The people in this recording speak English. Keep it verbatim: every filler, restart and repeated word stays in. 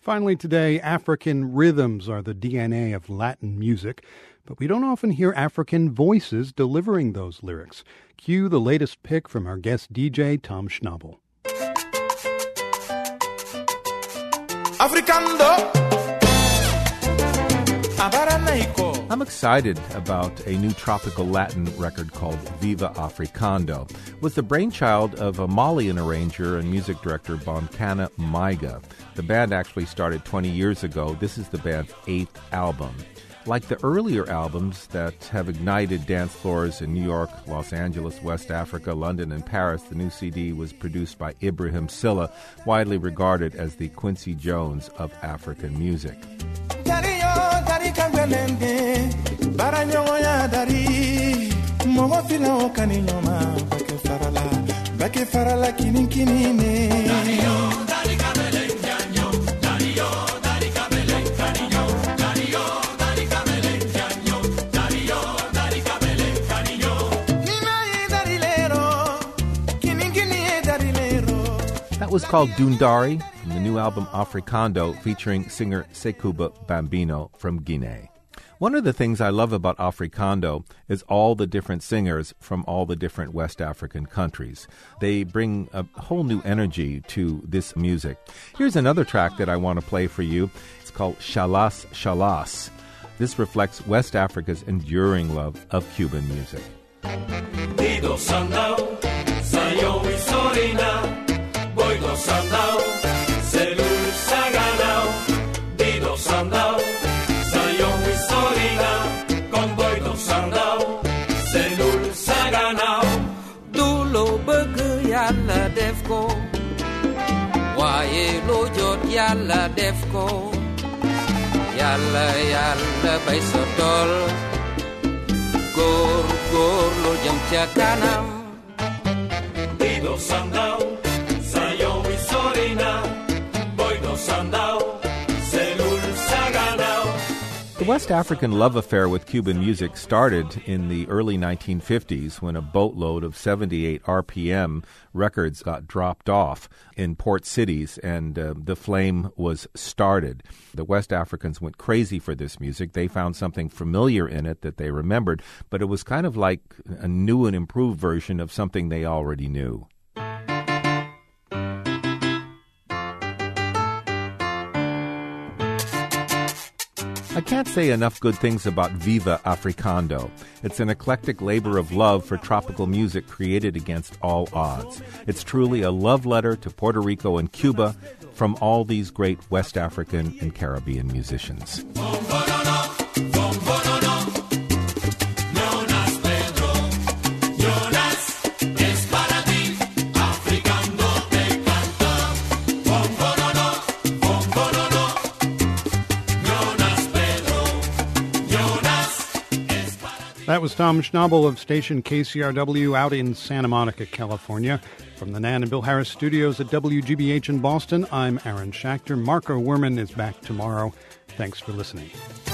Finally today, African rhythms are the D N A of Latin music, but we don't often hear African voices delivering those lyrics. Cue the latest pick from our guest D J, Tom Schnabel. Africando. I'm excited about a new tropical Latin record called Viva Africando. It was the brainchild of a Malian arranger and music director Bonkana Maiga. The band actually started twenty years ago. This is the band's eighth album. Like the earlier albums that have ignited dance floors in New York, Los Angeles, West Africa, London, and Paris, the new C D was produced by Ibrahim Silla, widely regarded as the Quincy Jones of African music. That was called Dundari from the new album Africando, featuring singer Sekuba Bambino from Guinea. One of the things I love about Africando is all the different singers from all the different West African countries. They bring a whole new energy to this music. Here's another track that I want to play for you. It's called Shalas Shalas. This reflects West Africa's enduring love of Cuban music. Boydo Sandao, Selul Saganao, Dido Sandao, Sayon Wisorina, con Boydo Sandao, Selul Saganao, Dulo Burger Yalla Defco, Waye Lo Jot Yalla Defco, Yalla Yalla Baisotol, Gor Gor Lo Jam Chakanam, Dido Sandao. The West African love affair with Cuban music started in the early nineteen fifties when a boatload of seventy-eight R P M records got dropped off in port cities and uh, the flame was started. The West Africans went crazy for this music. They found something familiar in it that they remembered, but it was kind of like a new and improved version of something they already knew. I can't say enough good things about Viva Africando. It's an eclectic labor of love for tropical music created against all odds. It's truly a love letter to Puerto Rico and Cuba from all these great West African and Caribbean musicians. That was Tom Schnabel of station K C R W out in Santa Monica, California. From the Nan and Bill Harris studios at W G B H in Boston, I'm Aaron Schachter. Marco Werman is back tomorrow. Thanks for listening.